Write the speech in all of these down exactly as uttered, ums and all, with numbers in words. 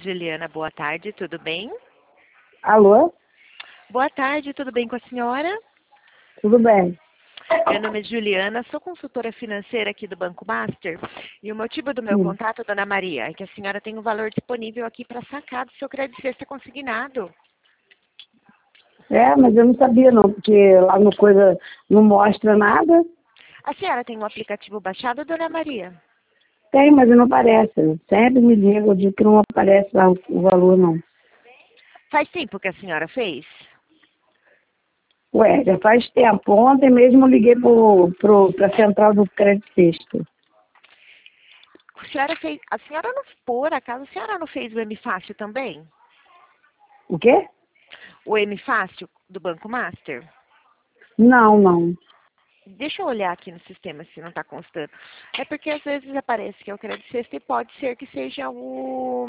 Juliana, boa tarde, tudo bem? Alô? Boa tarde, tudo bem com a senhora? Tudo bem? Meu nome é Juliana, sou consultora financeira aqui do Banco Master e o motivo do meu Sim. contato, dona Maria, é que a senhora tem um valor disponível aqui para sacar do seu crédito sexta consignado. É, mas eu não sabia não, porque lá no coisa não mostra nada. A senhora tem um aplicativo baixado, dona Maria? Tem, mas não aparece. Sempre me liga, eu digo que não aparece lá o, o valor não. Faz tempo que a senhora fez? Ué, já faz tempo. Ontem mesmo eu liguei pro, pro, pra central do crédito sexto. A senhora fez, a senhora não, por acaso, a senhora não fez o M Fácil também? O quê? O M Fácil do Banco Master? Não, não. Deixa eu olhar aqui no sistema se não está constando. É porque às vezes aparece que é o crédito sexta e pode ser que seja o,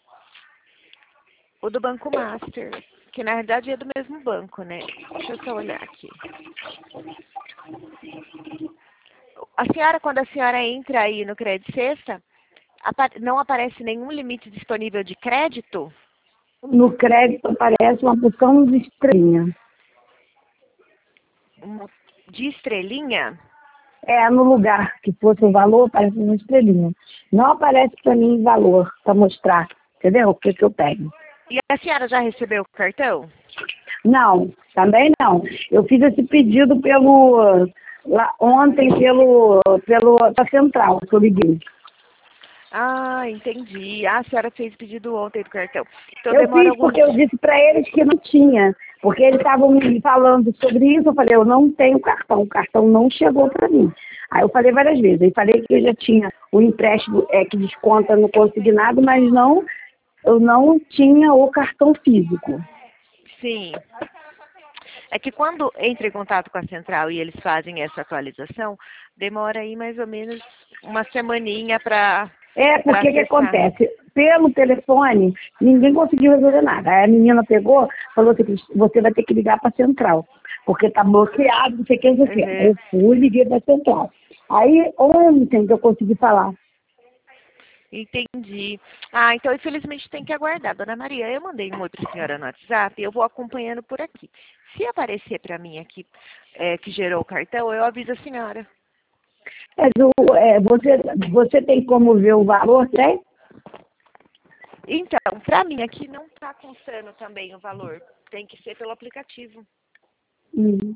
o do Banco Master, que na verdade é do mesmo banco, né? Deixa eu só olhar aqui. A senhora, quando a senhora entra aí no crédito sexta, apa- não aparece nenhum limite disponível de crédito? No crédito aparece uma porção de estrelinha. Um- De estrelinha? É, no lugar que fosse o valor, aparece uma estrelinha. Não aparece para mim valor, para mostrar, entendeu? O que que eu tenho. E a senhora já recebeu o cartão? Não, também não. Eu fiz esse pedido pelo lá, ontem pelo pelo da central que eu liguei. Ah, entendi. Ah, a senhora fez pedido ontem do cartão. Então Eu demora fiz alguns porque eu dias. disse para eles que não tinha, porque eles estavam me falando sobre isso. Eu falei, eu não tenho cartão, o cartão não chegou para mim. Aí eu falei várias vezes, eu falei que eu já tinha o empréstimo é, que desconta no consignado, mas não, eu não tinha o cartão físico. Sim. É que quando entra em contato com a central e eles fazem essa atualização, demora aí mais ou menos uma semaninha para É, para porque que acessar. acontece? Pelo telefone, ninguém conseguiu resolver nada. Aí a menina pegou, falou assim, você vai ter que ligar para a central, porque tá bloqueado, não sei o que, não sei o que. Aí Uhum. eu fui e liguei para a central. Aí ontem que eu consegui falar. Entendi. Ah, então infelizmente tem que aguardar. Dona Maria, eu mandei um oi para a senhora no WhatsApp e eu vou acompanhando por aqui. Se aparecer para mim aqui é, que gerou o cartão, eu aviso a senhora. Mas o, é, você, você tem como ver o valor, tem? Então, para mim aqui não está constando também o valor. Tem que ser pelo aplicativo. Hum,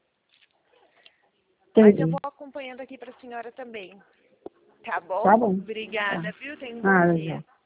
Mas eu entendi. vou acompanhando aqui para a senhora também. Tá bom? Tá bom. Obrigada, Tá. viu? Tenha um bom Ah, dia. já.